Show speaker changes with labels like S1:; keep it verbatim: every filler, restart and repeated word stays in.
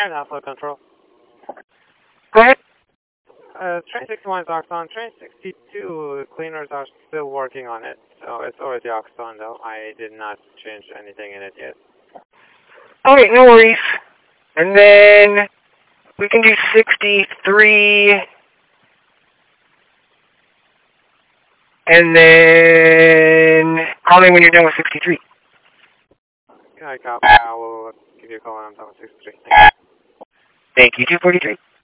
S1: And Alpha Control.
S2: Go ahead.
S1: Uh, train sixty-one is oxed on. Train sixty-two, cleaners are still working on it. So it's already oxed on though. I did not change anything in it yet.
S2: Alright, no worries. And then we can do sixty-three. And then call me when you're done with sixty-three.
S1: I copy. I will give you a call when I'm done with sixty-three.
S2: Thank you, two forty-three.